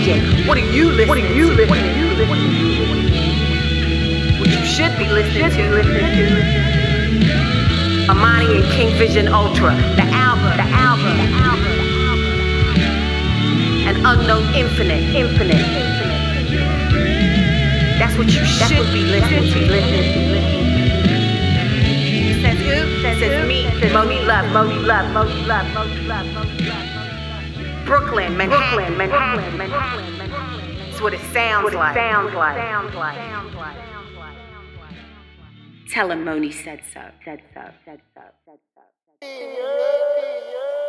station. What are you listening to? What you should be listening to. Amani and King Vision Ultra, the album. An Unknown Infinite. That's what you should be listening to. Says who? Says me, Moni Love. Brooklyn, Manhattan. That's what it sounds like. Tell him Moni said so.